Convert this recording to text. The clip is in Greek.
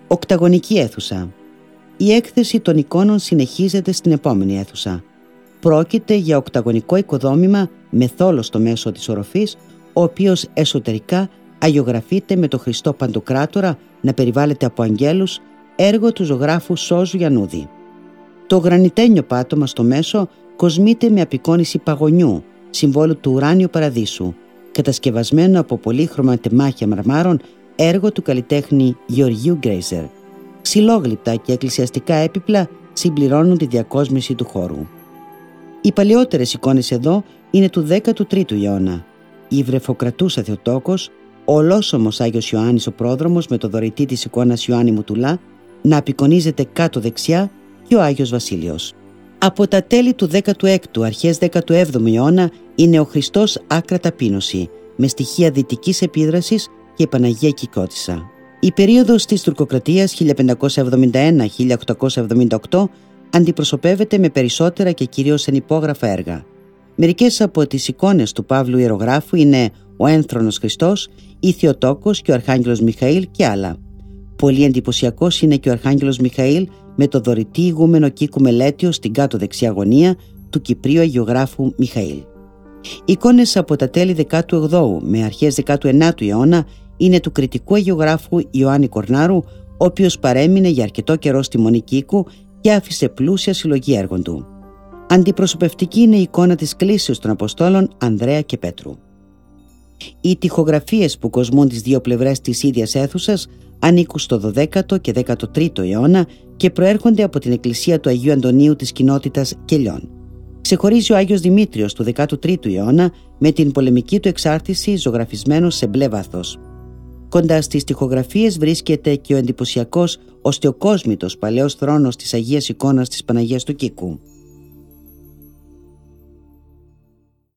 Οκταγωνική αίθουσα. Η έκθεση των εικόνων συνεχίζεται στην επόμενη αίθουσα. Πρόκειται για οκταγωνικό οικοδόμημα με θόλο στο μέσο της οροφής, ο οποίος εσωτερικά αγιογραφείται με το Χριστό Παντοκράτορα να περιβάλλεται από αγγέλους, έργο του ζωγράφου Σώζου Γιαννούδη. Το γρανιτένιο πάτωμα στο μέσο κοσμείται με απεικόνιση παγωνιού, συμβόλου του ουράνιου παραδείσου, κατασκευασμένο από πολύχρωμα τεμάχια μαρμάρων, έργο του καλλιτέχνη Γεωργίου Γκρέιζερ. Ξυλόγλυπτα και εκκλησιαστικά έπιπλα συμπληρώνουν τη διακόσμηση του χώρου. Οι παλαιότερες εικόνες εδώ είναι του 13ου αιώνα. Η Βρεφοκρατούσα Θεοτόκος, ο ολόσωμος Άγιος Ιωάννης ο πρόδρομος με το δωρητή της εικόνας Ιωάννη Μουτουλά να κάτω δεξιά και ο Άγιος Βασίλειος. Από τα τέλη του 16ου αρχές 17ου αιώνα είναι ο Χριστός άκρα ταπείνωση με στοιχεία δυτικής επίδρασης και η Παναγία Κικότισσα. Η περίοδος της τουρκοκρατίας 1571-1878 αντιπροσωπεύεται με περισσότερα και κυρίως ενυπόγραφα έργα. Μερικές από τις εικόνες του Παύλου Ιερογράφου είναι ο Ένθρονος Χριστός, η Θεοτόκος και ο Αρχάγγελος Μιχαήλ και άλλα. Πολύ εντυπωσιακός είναι και ο Αρχάγγελος Μιχαήλ με το δωρητή ηγούμενο Κίκου Μελέτιο στην κάτω δεξιά γωνία του Κυπρίου Αγιογράφου Μιχαήλ. Εικόνες από τα τέλη 18ου με αρχές 19ου αιώνα είναι του κριτικού αγιογράφου Ιωάννη Κορνάρου, ο οποίος παρέμεινε για αρκετό καιρό στη Μονή Κίκου και άφησε πλούσια συλλογή έργων του. Αντιπροσωπευτική είναι η εικόνα της κλήσεως των Αποστόλων Ανδρέα και Πέτρου. Οι τοιχογραφίες που κοσμούν τις δύο πλευρές της ίδιας αίθουσας ανήκουν στο 12ο και 13ο αιώνα και προέρχονται από την εκκλησία του Αγίου Αντωνίου της κοινότητας Κελιών. Ξεχωρίζει ο Άγιος Δημήτριος του 13ου αιώνα με την πολεμική του εξάρτηση ζωγραφισμένος σε μπλε βάθος. Κοντά στις τοιχογραφίες βρίσκεται και ο εντυπωσιακός οστεοκόσμητος παλαιός θρόνος της Αγίας Εικόνας της Παναγίας του Κίκου.